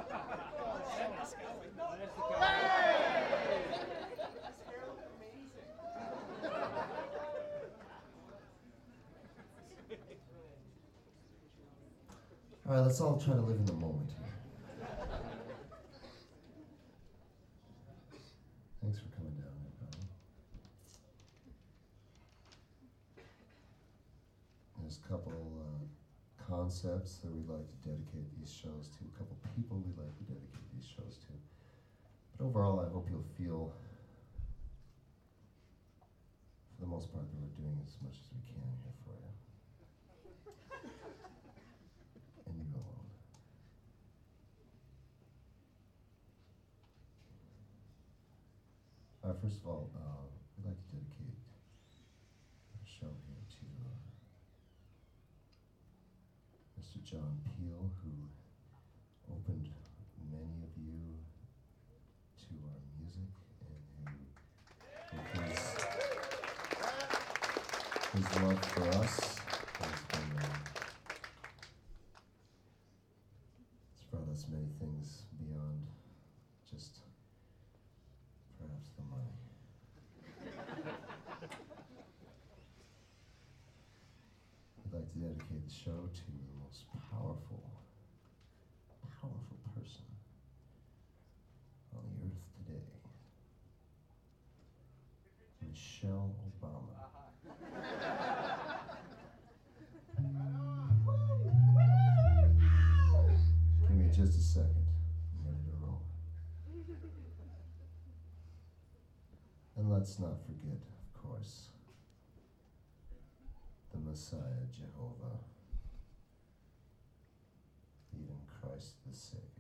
All right, let's all try to live in the moment here. Thanks for coming down, everybody. There's a couple concepts that we'd like to dedicate these shows to, a couple people we'd like to dedicate these shows to. But overall, I hope you'll feel, for the most part, that we're doing as much as we can here for you. And you alone. First of all, we'd like to dedicate a show here to Mr. John Peel, who opened many of you to our music, and who, with his love for us, has been, it's brought us many things beyond just perhaps the money. I'd like to dedicate the show to the most powerful person on the earth today, Michelle Obama. Give me just a second. I'm ready to roll. And let's not forget, of course, the Messiah, Jehovah, even Christ the Savior.